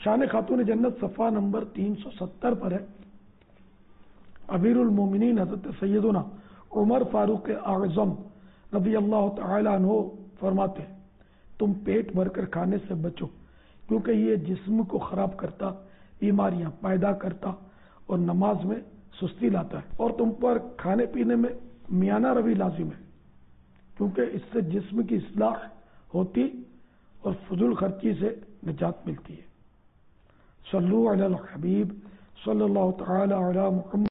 शान खातून जन्नत सफ़ा नंबर 370 पर है। अमीरुल मोमिनीन हज़रत सैयदना उमर फारूक आज़म रज़ी अल्लाह तआला अन्हु फरमाते हैं, तुम पेट भरकर खाने से बचो, क्योंकि ये जिस्म को खराब करता, बीमारियां पैदा करता और नमाज में सुस्ती लाता है। और तुम पर खाने पीने में मियाना रवि लाजिम है, क्योंकि इससे जिस्म की इस्लाह होती और फजूल खर्ची से निजात मिलती है। सल्लु अलल हबीब सल्लल्लाहु तआला अला मुहम्मद।